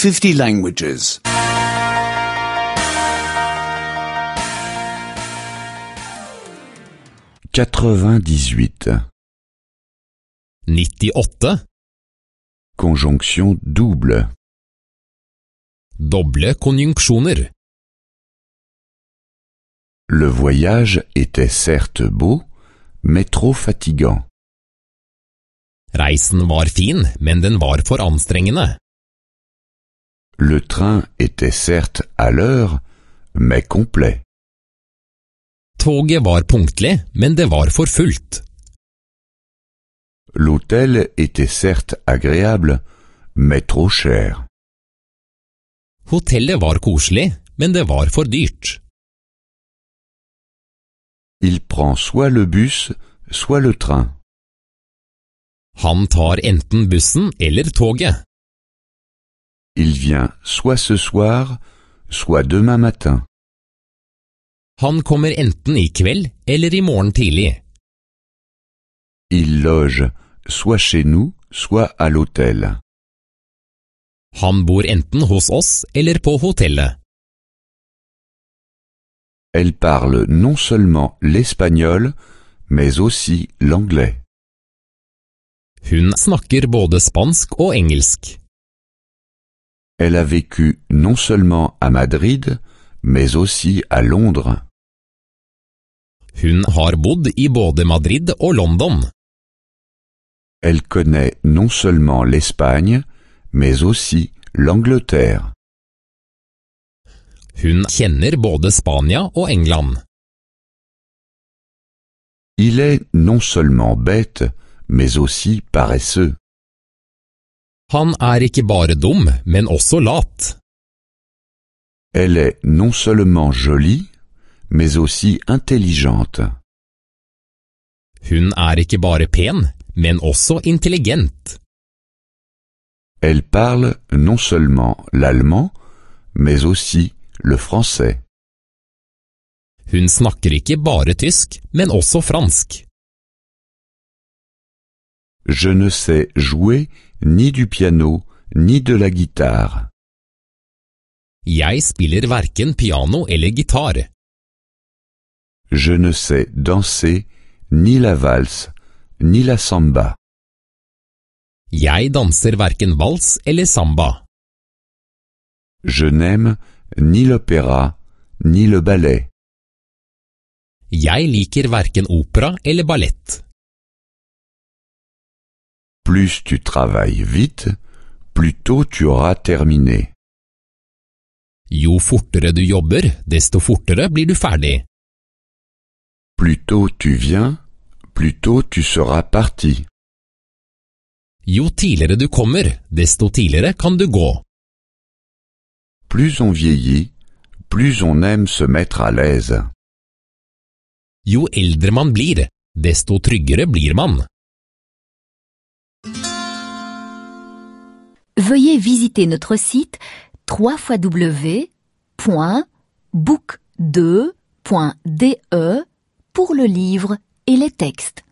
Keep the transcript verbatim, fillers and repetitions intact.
fifty languages. quatre-vingt-dix-huit. nittiåtte. Conjonction double. Doble konjunksjoner. Le voyage était certes beau, mais trop fatigant. Reisen var fin, men den var for anstrengende. Le train était certes à l'heure, mais complet. Toget var punktlig, men det var for fullt. L'hôtel était certes agréable, mais trop cher. Hotellet var koselig, men det var for dyrt. Il prend soit le bus, soit le train. Han tar enten bussen eller toget. Il vient soit ce soir, soit demain matin. Han kommer enten i kveld eller i morgen tidlig. Il loge soit chez nous, soit à l'hôtel. Han bor enten hos oss eller på hotellet. Elle parle non seulement l'espagnol, mais aussi l'anglais. Hun snakker både spansk og engelsk. Elle a vécu non seulement à Madrid, mais aussi à Londres. Hun har bodd i både Madrid og London. Elle connaît non seulement l'Espagne, mais aussi l'Angleterre. Hun kjenner både Spania og England. Il est non seulement bête, mais aussi paresseux. Han er ikke bare dum, men også lat. Elle est non seulement jolie, mais aussi intelligente. Hun er ikke bare pen, men også intelligent. Elle parle non seulement l'allemand, mais aussi le français. Hun snakker ikke bare tysk, men også fransk. Je ne sais jouer ni du piano, ni de la guitare. Jeg spiller hverken piano eller gitar. Je ne sais danser ni la valse, ni la samba. Jeg danser hverken vals eller samba. Je n'aime ni l'opéra, ni le ballet. Jeg liker hverken opera eller ballett. Plus tu travailles vite, plus tôt tu auras terminé. Jo fortere du jobber, desto fortere blir du ferdig. Plus tôt tu viens, plus tôt tu seras parti. Jo tidligere du kommer, desto tidligere kan du gå. Plus on vieillit, plus on aime se mettre à l'aise. Jo eldre man blir, desto tryggere blir man. Veuillez visiter notre site w w w point book deux point d e pour le livre et les textes.